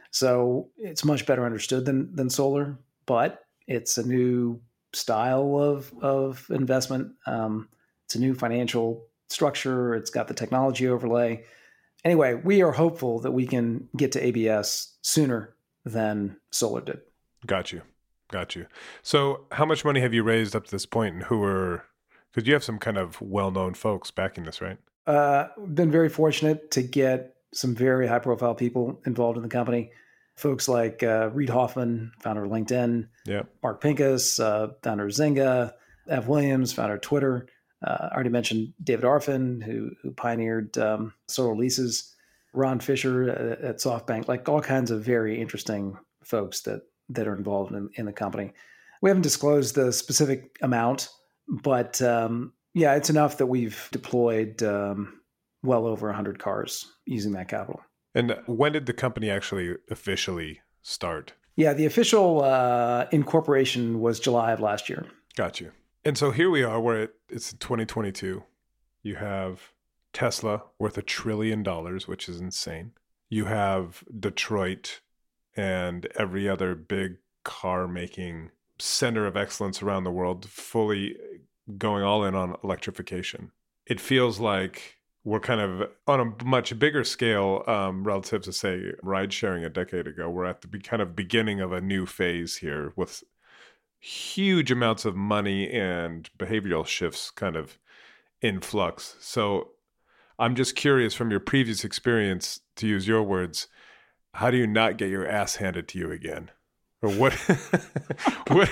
[SPEAKER 6] So it's much better understood than than solar, but it's a new style of of investment. Um, It's a new financial structure. It's got the technology overlay. Anyway, we are hopeful that we can get to A B S sooner than solar did.
[SPEAKER 7] Got you. Got you. So how much money have you raised up to this point, and who are, because you have some kind of well-known folks backing this, right?
[SPEAKER 6] Uh, been very fortunate to get some very high-profile people involved in the company. Folks like uh, Reid Hoffman, founder of LinkedIn.
[SPEAKER 7] Yeah.
[SPEAKER 6] Mark Pincus, uh, founder of Zynga. Ev Williams, founder of Twitter. Uh, I already mentioned David Arfin, who, who pioneered um, solar leases. Ron Fisher at, at SoftBank, like all kinds of very interesting folks that that are involved in, in the company. We haven't disclosed the specific amount, but um, yeah, it's enough that we've deployed um, well over one hundred cars using that capital.
[SPEAKER 7] And when did the company actually officially start?
[SPEAKER 6] Yeah, the official uh, incorporation was July of last year.
[SPEAKER 7] Got you. And so here we are, where it, it's twenty twenty-two. You have Tesla worth a trillion dollars, which is insane. You have Detroit and every other big car making center of excellence around the world fully going all in on electrification. It feels like we're kind of on a much bigger scale um, relative to, say, ride sharing a decade ago. We're at the be- kind of beginning of a new phase here with huge amounts of money and behavioral shifts kind of in flux. So I'm just curious, from your previous experience, to use your words, how do you not get your ass handed to you again? Or what what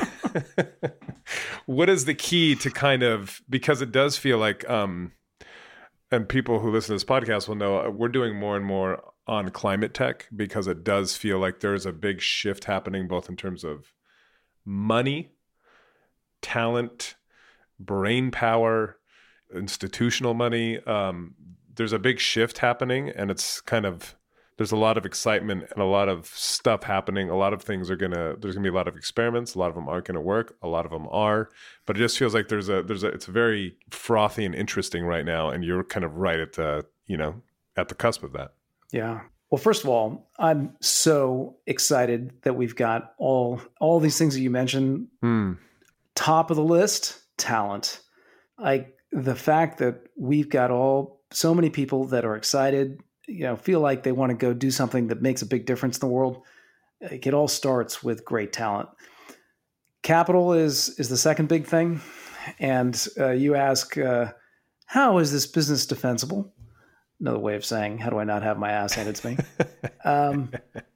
[SPEAKER 7] what is the key to kind of, because it does feel like um and people who listen to this podcast will know we're doing more and more on climate tech, because it does feel like there's a big shift happening both in terms of money, talent, brain power, institutional money. Um, there's a big shift happening, and it's kind of, there's a lot of excitement and a lot of stuff happening. A lot of things are gonna, there's gonna be a lot of experiments. A lot of them aren't gonna work. A lot of them are, but it just feels like there's a, there's a, it's very frothy and interesting right now. And you're kind of right at the, you know, at the cusp of that.
[SPEAKER 6] Yeah. Well, first of all, I'm so excited that we've got all, all these things that you mentioned.
[SPEAKER 7] Mm.
[SPEAKER 6] Top of the list, talent. Like the fact that we've got all, so many people that are excited, you know, feel like they want to go do something that makes a big difference in the world. Like, it all starts with great talent. Capital is is the second big thing. And uh, you ask, uh, how is this business defensible? Another way of saying, how do I not have my ass handed to me? um,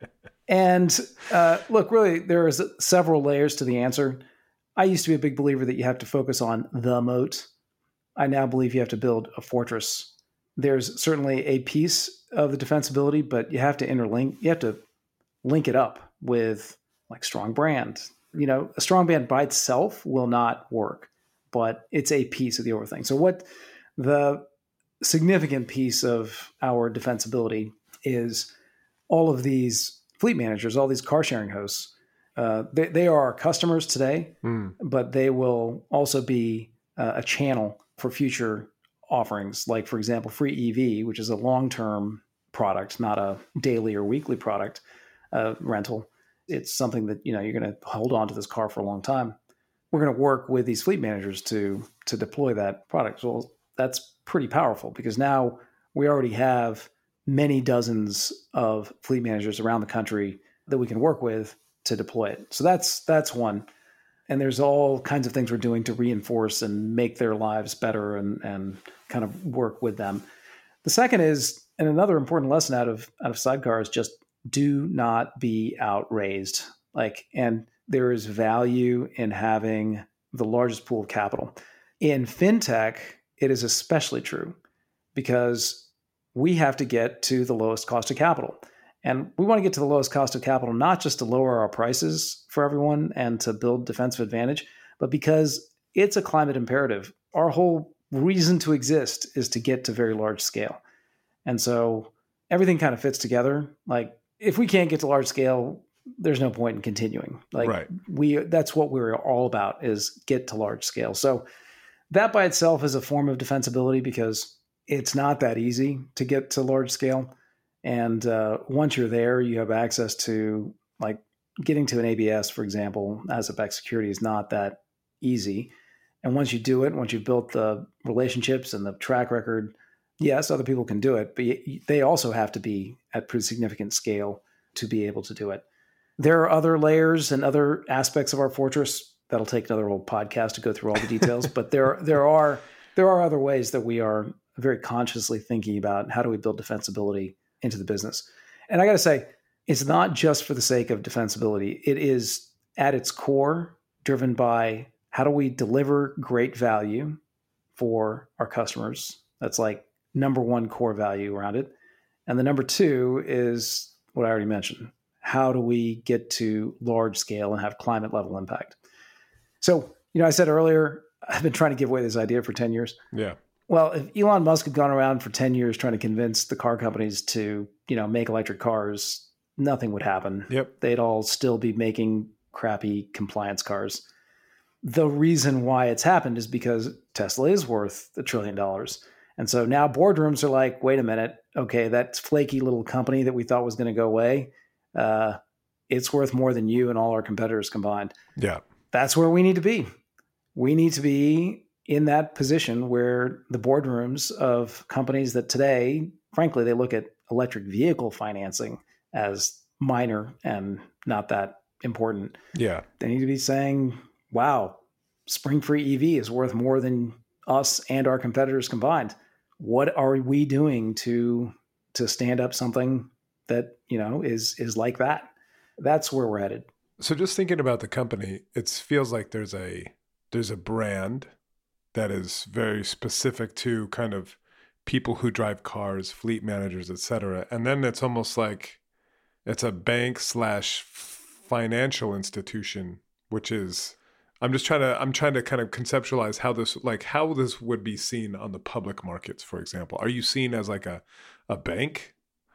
[SPEAKER 6] and uh, look, really, there is several layers to the answer. I used to be a big believer that you have to focus on the moat. I now believe you have to build a fortress. There's certainly a piece of the defensibility, but you have to interlink, you have to link it up with like strong brand. You know, a strong brand by itself will not work, but it's a piece of the overall thing. So what the significant piece of our defensibility is all of these fleet managers, all these car sharing hosts, uh, they, they are our customers today, mm. but they will also be uh, a channel for future offerings, like, for example, free E V, which is a long-term product, not a daily or weekly product uh, rental. It's something that, you know, you're going to hold on to this car for a long time. We're going to work with these fleet managers to to deploy that product. Well, that's pretty powerful, because now we already have many dozens of fleet managers around the country that we can work with to deploy it. So that's that's one. And there's all kinds of things we're doing to reinforce and make their lives better and, and kind of work with them. The second is, and another important lesson out of out of Sidecar is just do not be outraised. Like, and there is value in having the largest pool of capital. In fintech, it is especially true because we have to get to the lowest cost of capital. And we want to get to the lowest cost of capital, not just to lower our prices for everyone and to build defensive advantage, but because it's a climate imperative. Our whole reason to exist is to get to very large scale. And so everything kind of fits together. Like, if we can't get to large scale, there's no point in continuing. Like, right. we, that's what we're all about, is get to large scale. So that by itself is a form of defensibility, because it's not that easy to get to large scale. And uh, once you're there, you have access to, like, getting to an A B S, for example, asset-backed security is not that easy. And once you do it, once you've built the relationships and the track record, yes, other people can do it, but they also have to be at pretty significant scale to be able to do it. There are other layers and other aspects of our fortress. That'll take another whole podcast to go through all the details, but there there are there are other ways that we are very consciously thinking about how do we build defensibility into the business. And I got to say, it's not just for the sake of defensibility. It is at its core driven by how do we deliver great value for our customers. That's like number one core value around it. And the number two is what I already mentioned. How do we get to large scale and have climate level impact? So, you know, I said earlier, I've been trying to give away this idea for ten years.
[SPEAKER 7] Yeah.
[SPEAKER 6] Well, if Elon Musk had gone around for ten years trying to convince the car companies to, you know, make electric cars, nothing would happen.
[SPEAKER 7] Yep.
[SPEAKER 6] They'd all still be making crappy compliance cars. the reason why it's happened is because Tesla is worth a trillion dollars. And so now boardrooms are like, wait a minute, okay, that flaky little company that we thought was going to go away, uh, it's worth more than you and all our competitors combined.
[SPEAKER 7] Yeah.
[SPEAKER 6] That's where we need to be. We need to be in that position where the boardrooms of companies that today, frankly, they look at electric vehicle financing as minor and not that important.
[SPEAKER 7] Yeah.
[SPEAKER 6] They need to be saying, wow, Spring-free E V is worth more than us and our competitors combined. What are we doing to to stand up something that, you know, is is like that? That's where we're headed.
[SPEAKER 7] So just thinking about the company, it feels like there's a there's a brand that is very specific to kind of people who drive cars, fleet managers, et cetera. And then it's almost like it's a bank slash financial institution, which is, I'm just trying to, I'm trying to kind of conceptualize how this, like how this would be seen on the public markets, for example. Are you seen as like a, a bank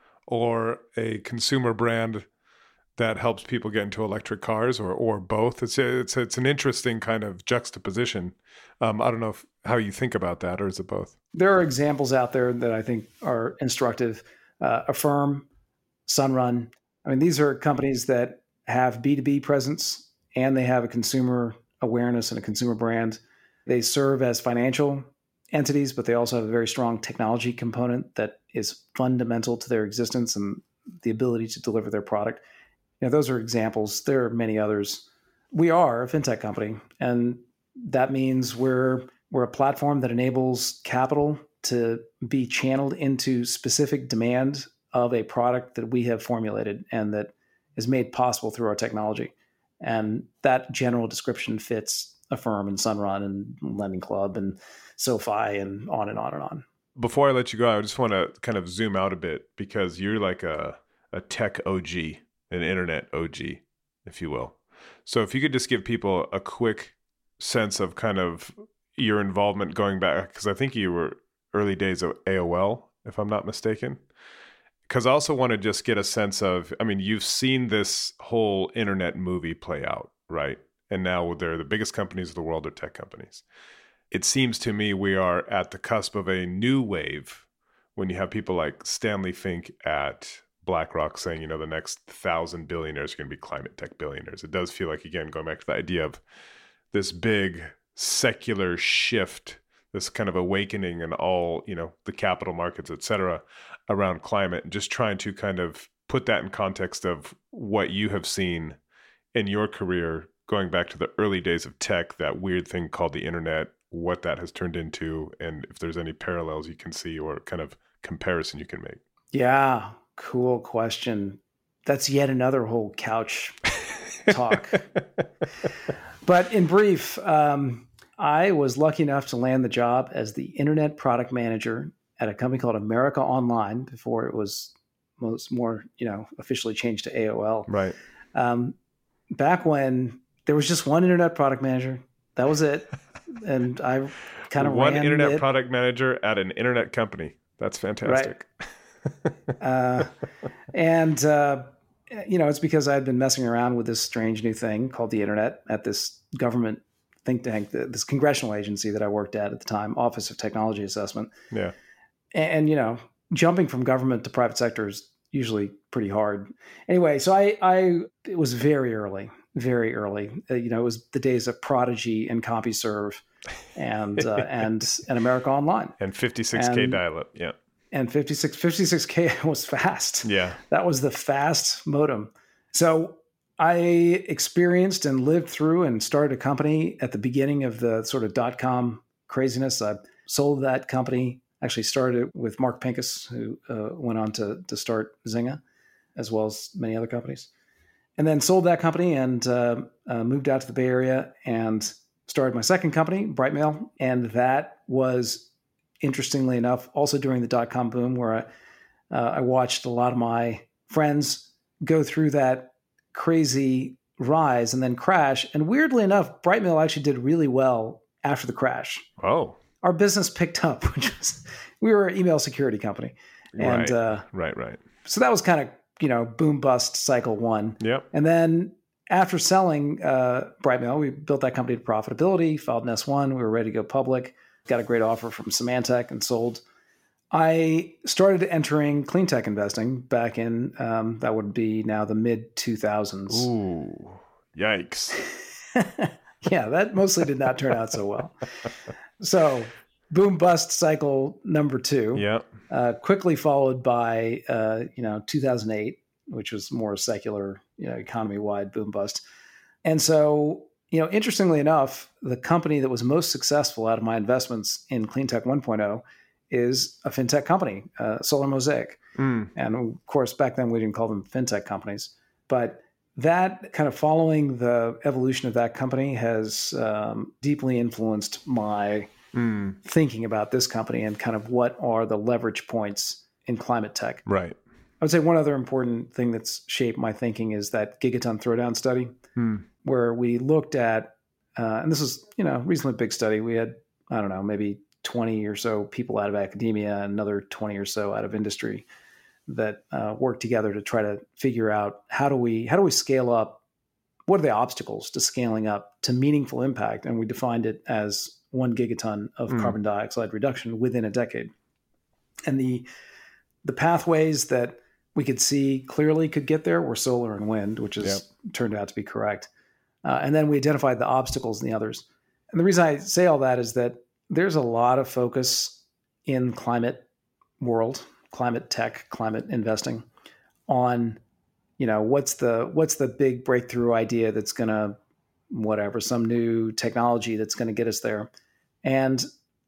[SPEAKER 7] or a consumer brand that helps people get into electric cars, or or both? It's it's it's an interesting kind of juxtaposition. Um, I don't know if, how you think about that, or is it both?
[SPEAKER 6] There are examples out there that I think are instructive. Uh, Affirm, Sunrun. I mean, these are companies that have B two B presence and they have a consumer awareness and a consumer brand. They serve as financial entities, but they also have a very strong technology component that is fundamental to their existence and the ability to deliver their product. You know, those are examples. There are many others. We are a fintech company, and that means we're we're a platform that enables capital to be channeled into specific demand of a product that we have formulated and that is made possible through our technology. And that general description fits Affirm and Sunrun and Lending Club and SoFi and on and on and on.
[SPEAKER 7] Before I let you go, I just want to kind of zoom out a bit, because you're like a, a tech O G, an internet O G, if you will. So if you could just give people a quick sense of kind of your involvement going back, because I think you were early days of A O L, if I'm not mistaken. Because I also want to just get a sense of, I mean, you've seen this whole internet movie play out, right? And now they're the biggest companies of the world are tech companies. It seems to me we are at the cusp of a new wave when you have people like Stanley Fink at BlackRock saying, you know, the next thousand billionaires are going to be climate tech billionaires. It does feel like, again, going back to the idea of this big secular shift, this kind of awakening in all, you know, the capital markets, et cetera, around climate, and just trying to kind of put that in context of what you have seen in your career, going back to the early days of tech, that weird thing called the internet, what that has turned into, and if there's any parallels you can see or kind of comparison you can make.
[SPEAKER 6] Yeah, cool question. That's yet another whole couch talk. But in brief, um, I was lucky enough to land the job as the internet product manager at a company called America Online before it was most more, you know, officially changed to A O L.
[SPEAKER 7] Right.
[SPEAKER 6] Um, back when there was just one internet product manager, that was it. And I kind of
[SPEAKER 7] one
[SPEAKER 6] ran
[SPEAKER 7] internet
[SPEAKER 6] it.
[SPEAKER 7] product manager at an internet company. That's fantastic.
[SPEAKER 6] Right. uh, and, uh, you know, it's because I'd been messing around with this strange new thing called the internet at this government think tank, this congressional agency that I worked at at the time, Office of Technology Assessment.
[SPEAKER 7] Yeah.
[SPEAKER 6] And, and you know, jumping from government to private sector is usually pretty hard. Anyway, so I, I it was very early, very early. Uh, you know, it was the days of Prodigy and CompuServe and uh, and and America Online.
[SPEAKER 7] And fifty-six K dial-up, yeah.
[SPEAKER 6] And fifty-six, fifty-six K was fast.
[SPEAKER 7] Yeah.
[SPEAKER 6] That was the fast modem. So I experienced and lived through and started a company at the beginning of the sort of dot-com craziness. I sold that company, actually started it with Mark Pincus, who uh, went on to, to start Zynga, as well as many other companies. And then sold that company and uh, uh, moved out to the Bay Area and started my second company, Brightmail. And that was, interestingly enough, also during the dot-com boom, where I, uh, I watched a lot of my friends go through that crazy rise and then crash. And weirdly enough, Brightmail actually did really well after the crash.
[SPEAKER 7] Oh.
[SPEAKER 6] Our business picked up, which was, we were an email security company. And
[SPEAKER 7] right,
[SPEAKER 6] uh,
[SPEAKER 7] right, right.
[SPEAKER 6] So that was kind of, you know, boom bust cycle one.
[SPEAKER 7] Yep.
[SPEAKER 6] And then after selling uh, Brightmail, we built that company to profitability, filed an S one, we were ready to go public, got a great offer from Symantec and sold. I started entering clean tech investing back in, um, that would be now the mid two thousands.
[SPEAKER 7] Ooh, yikes.
[SPEAKER 6] Yeah, that mostly did not turn out so well. So boom bust cycle number two,
[SPEAKER 7] Yeah.
[SPEAKER 6] uh, quickly followed by, uh, you know, two thousand eight, which was more secular, you know, economy-wide boom bust. And so, you know, interestingly enough, the company that was most successful out of my investments in Cleantech one point oh is a fintech company, uh, Solar Mosaic.
[SPEAKER 7] Mm.
[SPEAKER 6] And of course, back then we didn't call them fintech companies. But that kind of following the evolution of that company has um, deeply influenced my
[SPEAKER 7] Mm.
[SPEAKER 6] thinking about this company and kind of what are the leverage points in climate tech.
[SPEAKER 7] Right.
[SPEAKER 6] I would say one other important thing that's shaped my thinking is that Gigaton Throwdown study,
[SPEAKER 7] Mm.
[SPEAKER 6] where we looked at, uh, and this was, you know, reasonably big study. We had, I don't know, maybe twenty or so people out of academia, and another twenty or so out of industry that uh, worked together to try to figure out how do we how do we scale up? What are the obstacles to scaling up to meaningful impact? And we defined it as one gigaton of
[SPEAKER 7] Mm.
[SPEAKER 6] carbon dioxide reduction within a decade. And the the pathways that we could see clearly could get there were solar and wind, which has
[SPEAKER 7] Yep.
[SPEAKER 6] turned out to be correct. Uh, and then we identified the obstacles in the others. And the reason I say all that is that there's a lot of focus in climate world, climate tech, climate investing on, you know, what's the what's the big breakthrough idea that's going to, whatever, some new technology that's going to get us there. And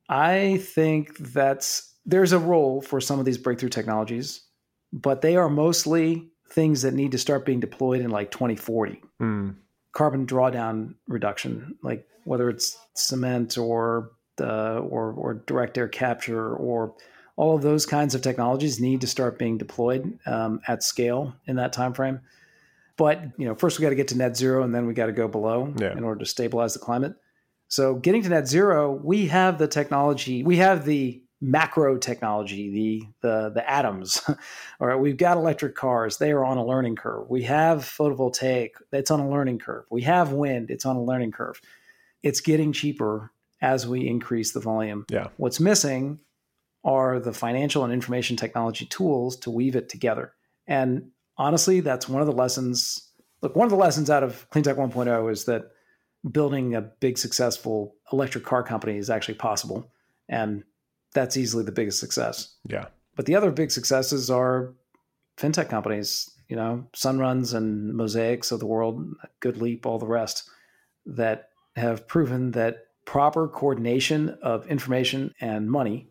[SPEAKER 6] I think that's there's a role for some of these breakthrough technologies, but they are mostly things that need to start being deployed in like twenty forty.
[SPEAKER 7] Mm.
[SPEAKER 6] Carbon drawdown reduction, like whether it's cement or the or or direct air capture or all of those kinds of technologies need to start being deployed um, at scale in that time frame. But you know, first we got to get to net zero, and then we got to go below
[SPEAKER 7] Yeah.
[SPEAKER 6] in order to stabilize the climate. So getting to net zero, we have the technology, we have the macro technology, the the the atoms. All right, we've got electric cars; they are on a learning curve. We have photovoltaic; it's on a learning curve. We have wind; it's on a learning curve. It's getting cheaper as we increase the volume.
[SPEAKER 7] Yeah.
[SPEAKER 6] What's missing are the financial and information technology tools to weave it together. And honestly, that's one of the lessons. Look, one of the lessons out of Cleantech one point oh is that building a big, successful electric car company is actually possible. And that's easily the biggest success.
[SPEAKER 7] Yeah.
[SPEAKER 6] But the other big successes are fintech companies, you know, Sunruns and Mosaics of the world, GoodLeap, all the rest, that have proven that proper coordination of information and money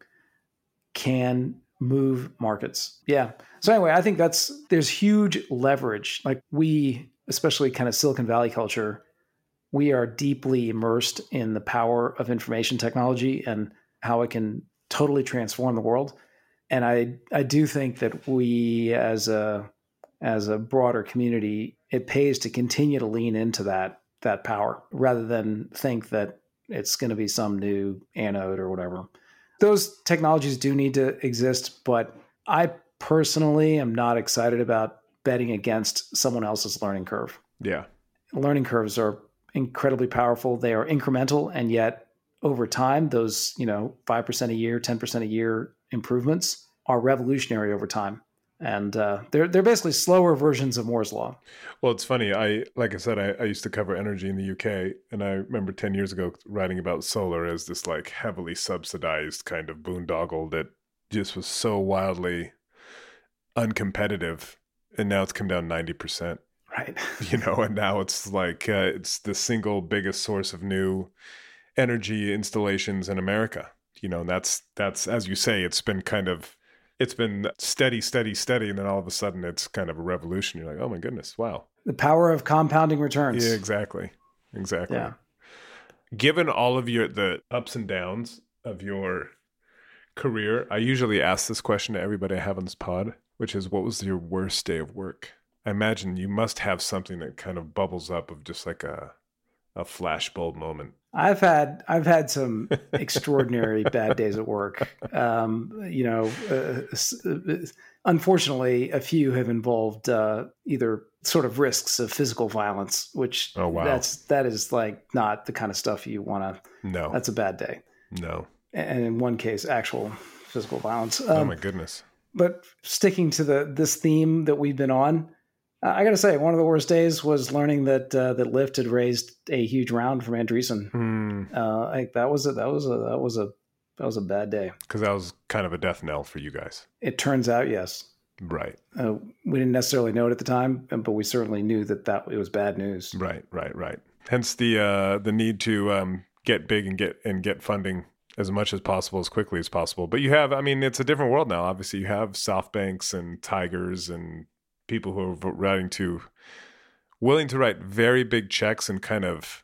[SPEAKER 6] can move markets. Yeah. So anyway, I think that's, there's huge leverage. Like we, especially kind of Silicon Valley culture, we are deeply immersed in the power of information technology and how it can totally transform the world. And I, I do think that we as a, as a broader community, it pays to continue to lean into that, that power rather than think that it's going to be some new anode or whatever. Those technologies do need to exist, but I personally am not excited about betting against someone else's learning curve.
[SPEAKER 7] Yeah.
[SPEAKER 6] Learning curves are incredibly powerful. They are incremental, and yet over time, those, you know, five percent a year, ten percent a year improvements are revolutionary over time. And uh, they're they're basically slower versions of Moore's Law.
[SPEAKER 7] Well, it's funny. I like I said, I, I used to cover energy in the U K, and I remember ten years ago writing about solar as this like heavily subsidized kind of boondoggle that just was so wildly uncompetitive, and now it's come down ninety percent.
[SPEAKER 6] Right.
[SPEAKER 7] You know, and now it's like uh, it's the single biggest source of new energy installations in America. You know, and that's that's as you say, it's been kind of. It's been steady, steady, steady, and then all of a sudden it's kind of a revolution. You're like, oh my goodness, wow.
[SPEAKER 6] The power of compounding returns.
[SPEAKER 7] Yeah, exactly. Exactly.
[SPEAKER 6] Yeah.
[SPEAKER 7] Given all of your the ups and downs of your career, I usually ask this question to everybody I have on this pod, which is, what was your worst day of work? I imagine you must have something that kind of bubbles up of just like a a flashbulb moment.
[SPEAKER 6] I've had I've had some extraordinary bad days at work. Um, you know, uh, unfortunately, a few have involved uh, either sort of risks of physical violence, which
[SPEAKER 7] oh, wow.
[SPEAKER 6] that's that is like not the kind of stuff you want to.
[SPEAKER 7] No,
[SPEAKER 6] that's a bad day.
[SPEAKER 7] No,
[SPEAKER 6] and in one case, actual physical violence. Um,
[SPEAKER 7] oh my goodness!
[SPEAKER 6] But sticking to the this theme that we've been on, uh, I got to say, one of the worst days was learning that uh, that Lyft had raised a huge round from Andreessen.
[SPEAKER 7] Hmm.
[SPEAKER 6] Uh, I, that was a that was a that was a that was a bad day
[SPEAKER 7] because that was kind of a death knell for you guys.
[SPEAKER 6] It turns out, yes.
[SPEAKER 7] Right.
[SPEAKER 6] Uh, we didn't necessarily know it at the time, but we certainly knew that that it was bad news.
[SPEAKER 7] Right. Right. Right. Hence the uh, the need to um, get big and get and get funding as much as possible, as quickly as possible. But you have, I mean, it's a different world now. Obviously, you have SoftBanks and Tigers and people who are writing to, willing to write very big checks and kind of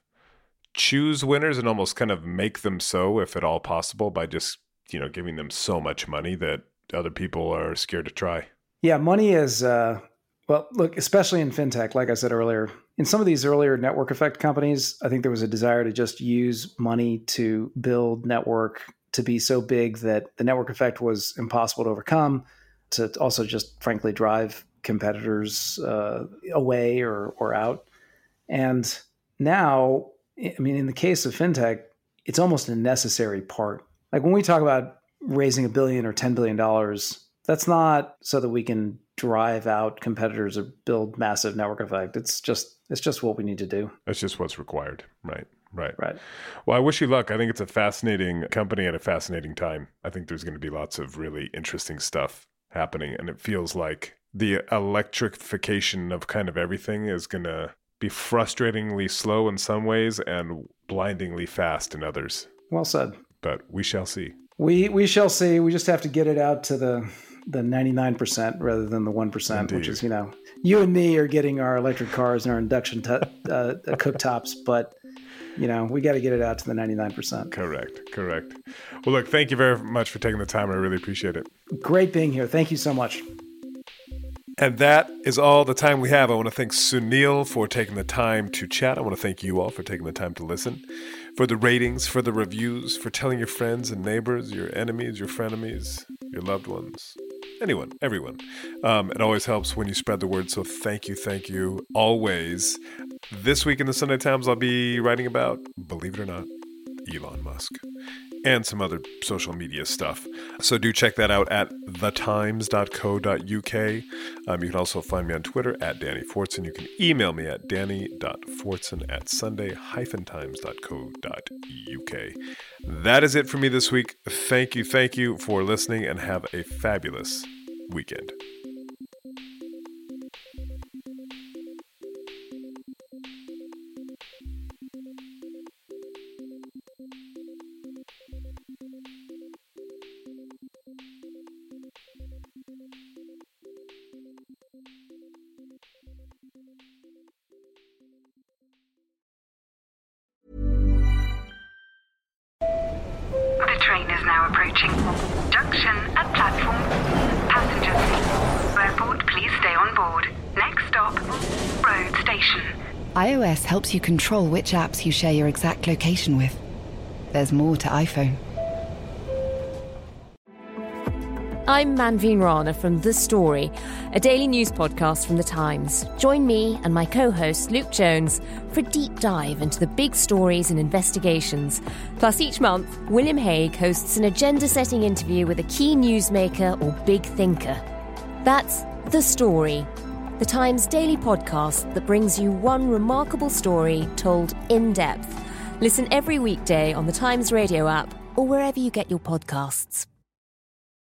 [SPEAKER 7] choose winners and almost kind of make them so, if at all possible, by just, you know, giving them so much money that other people are scared to try.
[SPEAKER 6] Yeah, money is, uh, well, look, especially in fintech, like I said earlier, in some of these earlier network effect companies, I think there was a desire to just use money to build network to be so big that the network effect was impossible to overcome, to also just frankly drive competitors uh, away or, or out. And now, I mean, in the case of fintech, it's almost a necessary part. Like when we talk about raising a billion or ten billion dollars, that's not so that we can drive out competitors or build massive network effect. It's just it's just what we need to do.
[SPEAKER 7] It's just what's required. Right. Right.
[SPEAKER 6] Right.
[SPEAKER 7] Well, I wish you luck. I think it's a fascinating company at a fascinating time. I think there's going to be lots of really interesting stuff happening. And it feels like the electrification of kind of everything is going to be frustratingly slow in some ways and blindingly fast in others.
[SPEAKER 6] Well said.
[SPEAKER 7] But we shall see.
[SPEAKER 6] We we shall see. We just have to get it out to the the ninety-nine percent rather than the one percent, which is, you know, you and me are getting our electric cars and our induction t- uh, cooktops, but, you know, we got to get it out to the ninety-nine percent.
[SPEAKER 7] Correct. Correct. Well, look, thank you very much for taking the time. I really appreciate it.
[SPEAKER 6] Great being here. Thank you so much.
[SPEAKER 7] And that is all the time we have. I want to thank Sunil for taking the time to chat. I want to thank you all for taking the time to listen, for the ratings, for the reviews, for telling your friends and neighbors, your enemies, your frenemies, your loved ones, anyone, everyone. Um, it always helps when you spread the word. So thank you, thank you, always. This week in the Sunday Times, I'll be writing about, believe it or not, Elon Musk and some other social media stuff. So do check that out at the times dot co dot u k. Um, you can also find me on Twitter at Danny Fortson. You can email me at danny dot fortson at sunday dash times dot co dot u k. That is it for me this week. Thank you, thank you for listening, and have a fabulous weekend.
[SPEAKER 9] Approaching junction at platform. Passengers, airport, please stay on board. Next stop, road station.
[SPEAKER 1] iOS helps you control which apps you share your exact location with. There's more to iPhone.
[SPEAKER 10] I'm Manveen Rana from The Story, a daily news podcast from The Times. Join me and my co-host Luke Jones for a deep dive into the big stories and investigations. Plus, each month, William Hague hosts an agenda-setting interview with a key newsmaker or big thinker. That's The Story, The Times daily podcast that brings you one remarkable story told in depth. Listen every weekday on The Times radio app or wherever you get your podcasts.